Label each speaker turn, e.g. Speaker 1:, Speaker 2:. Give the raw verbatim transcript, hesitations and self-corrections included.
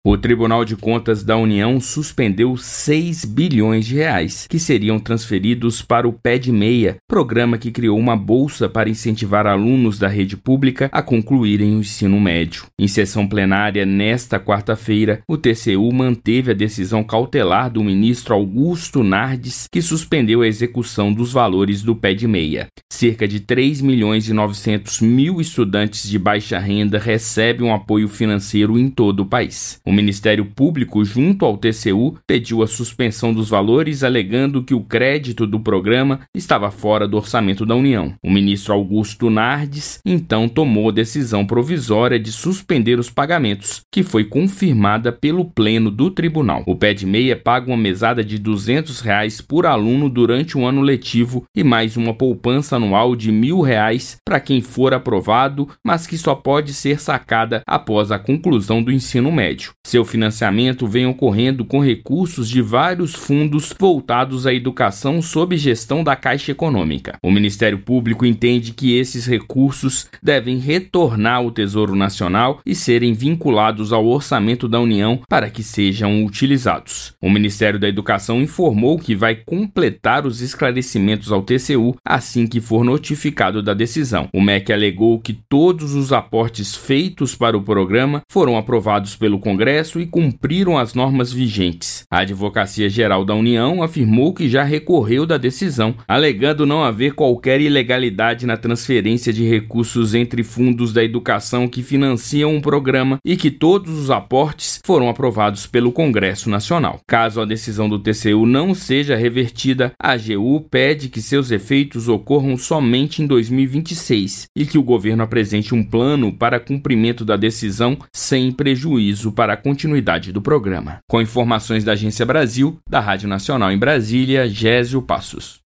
Speaker 1: O Tribunal de Contas da União suspendeu seis bilhões de reais que seriam transferidos para o Pé de Meia, programa que criou uma bolsa para incentivar alunos da rede pública a concluírem o ensino médio. Em sessão plenária nesta quarta-feira, o T C U manteve a decisão cautelar do ministro Augusto Nardes, que suspendeu a execução dos valores do Pé de Meia. Cerca de três milhões e novecentos mil estudantes de baixa renda recebem um apoio financeiro em todo o país. O Ministério Público, junto ao T C U, pediu a suspensão dos valores, alegando que o crédito do programa estava fora do orçamento da União. O ministro Augusto Nardes, então, tomou a decisão provisória de suspender os pagamentos, que foi confirmada pelo Pleno do Tribunal. O Pé de Meia paga uma mesada de duzentos reais por aluno durante o ano letivo e mais uma poupança anual de mil reais para quem for aprovado, mas que só pode ser sacada após a conclusão do ensino médio. Seu financiamento vem ocorrendo com recursos de vários fundos voltados à educação sob gestão da Caixa Econômica. O Ministério Público entende que esses recursos devem retornar ao Tesouro Nacional e serem vinculados ao orçamento da União para que sejam utilizados. O Ministério da Educação informou que vai completar os esclarecimentos ao T C U assim que for notificado da decisão. O M E C alegou que todos os aportes feitos para o programa foram aprovados pelo Congresso e cumpriram as normas vigentes. A Advocacia Geral da União afirmou que já recorreu da decisão, alegando não haver qualquer ilegalidade na transferência de recursos entre fundos da educação que financiam um programa e que todos os aportes foram aprovados pelo Congresso Nacional. Caso a decisão do T C U não seja revertida, a AGU pede que seus efeitos ocorram somente em dois mil e vinte e seis e que o governo apresente um plano para cumprimento da decisão sem prejuízo para a continuidade do programa. Com informações da Agência Brasil, da Rádio Nacional em Brasília, Gésio Passos.